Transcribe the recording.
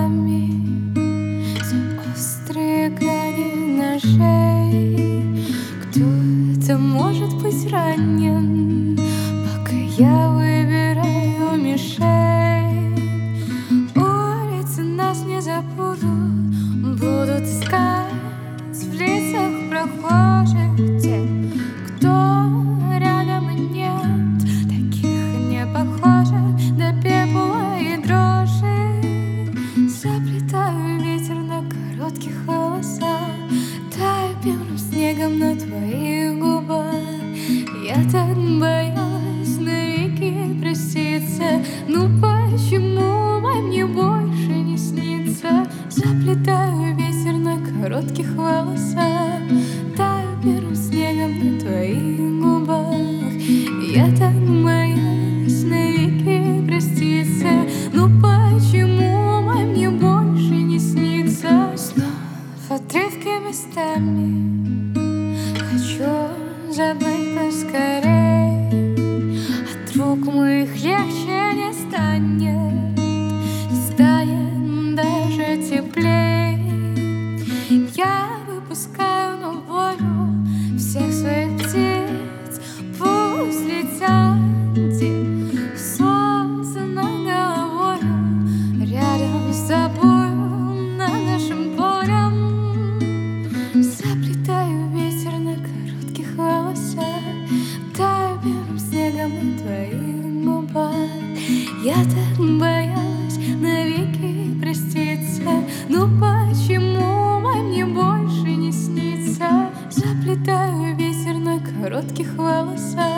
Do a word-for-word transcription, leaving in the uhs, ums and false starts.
местами за острые грани ножей. Кто-то может быть ранен, пока я выбираю мишень. Улицы нас не забудут, будут искать в лицах прохожих те, кто рядом и нет, таких не похожих до пепла и дрожи. Заплетаю ветер на коротких волосах, таю первым снегом на твоих губах. Я так боялась навеки проститься, ну почему вам мне больше не снится? Заплетаю ветер на коротких волосах, таю первым снегом на твоих губах. Я так боялась навеки проститься, ну почему вам мне больше не снится? Снова отрывки местами хочу забыть поскорей. От рук моих легче не станет, не станет даже теплей. Я выпускаю на волю всех своих птиц, пусть летят, где солнце над головою, рядом с тобою над нашим полем. Заплетаю ветер на коротких волосах, таю белым снегом на твоих губах. Я так боялась навеки проститься, ну почему вам мне больше не снится? Заплетаю ветер на коротких волосах.